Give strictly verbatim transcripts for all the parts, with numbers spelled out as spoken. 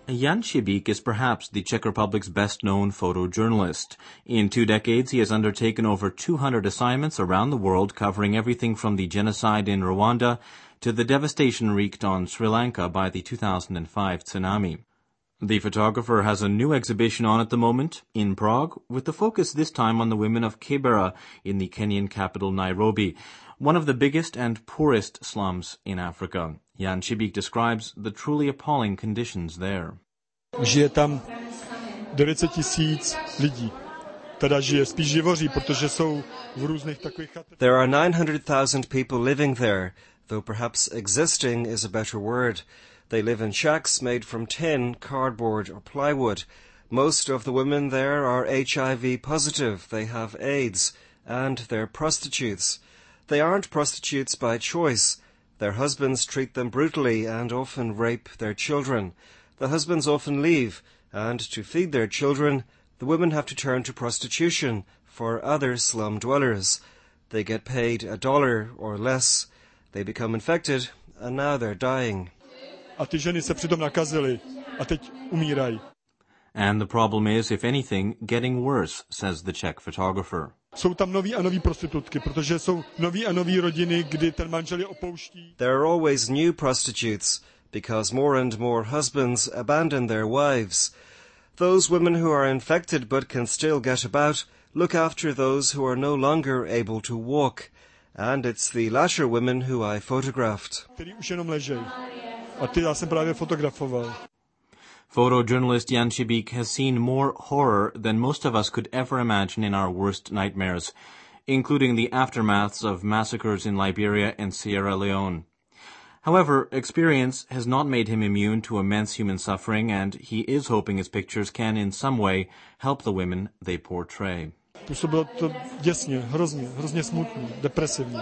Jan Šibík is perhaps the Czech Republic's best-known photojournalist. In two decades, he has undertaken over two hundred assignments around the world, covering everything from the genocide in Rwanda to the devastation wreaked on Sri Lanka by the two thousand five tsunami. The photographer has a new exhibition on at the moment in Prague, with the focus this time on the women of Kibera in the Kenyan capital Nairobi, one of the biggest and poorest slums in Africa. Jan Šibík describes the truly appalling conditions there. Žije tam devět set tisíc lidí. Teda žije, spíš živoří, protože jsou v různých takových chatách. There are nine hundred thousand people living there, though perhaps existing is a better word. They live in shacks made from tin, cardboard or plywood. Most of the women there are H I V positive, they have AIDS, and they're prostitutes. They aren't prostitutes by choice. Their husbands treat them brutally and often rape their children. The husbands often leave, and to feed their children, the women have to turn to prostitution for other slum dwellers. They get paid a dollar or less. They become infected, and now they're dying. A ty ženy se přitom nakazily a teď umírají. And the problem is, if anything, getting worse, says the Czech photographer. Jsou tam noví a noví prostitutky, protože jsou noví a noví rodiny, kdy ten manžel je opouští. There are always new prostitutes, because more and more husbands abandon their wives. Those women who are infected but can still get about look after those who are no longer able to walk. And it's the latter women who I photographed. Který už jenom ležejí. A ty já jsem právě fotografoval. Photojournalist Jan Šibík has seen more horror than most of us could ever imagine in our worst nightmares, including the aftermaths of massacres in Liberia and Sierra Leone. However, experience has not made him immune to immense human suffering, and he is hoping his pictures can in some way help the women they portray. Působilo to děsně, hrozně, hrozně smutný, depresivní.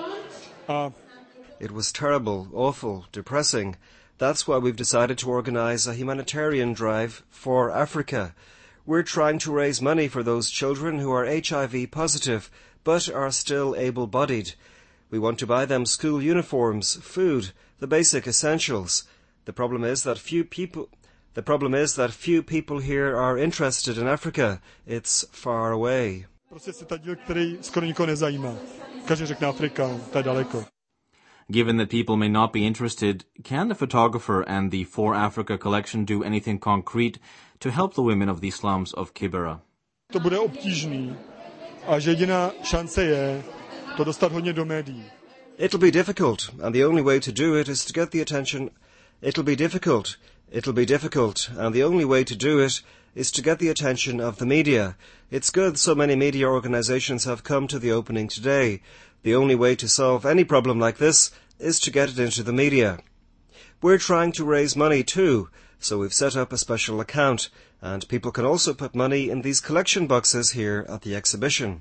A It was terrible, awful, depressing. That's why we've decided to organize a humanitarian drive for Africa. We're trying to raise money for those children who are H I V positive, but are still able-bodied. We want to buy them school uniforms, food, the basic essentials. The problem is that few people, the problem is that few people here are interested in Africa. It's far away. prostě se ta díl, který skoro nikoho nezajímá. Každý řekne Afrika, to je daleko. Given that people may not be interested, can the photographer and the For Africa collection do anything concrete to help the women of the slums of Kibera? To bude obtížný a že jediná šance je to dostat hodně do médií. It'll be difficult, and the only way to do it is to get the attention. It'll be difficult. It'll be difficult, and the only way to do it is to get the attention of the media. It's good so many media organizations have come to the opening today. The only way to solve any problem like this is to get it into the media. We're trying to raise money too, so we've set up a special account, and people can also put money in these collection boxes here at the exhibition.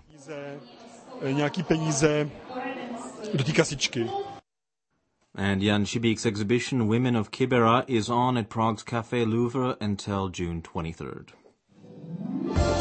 Nějaký peníze do té kasičky. And Jan Šibík's exhibition Women of Kibera is on at Prague's Café Louvre until June twenty-third.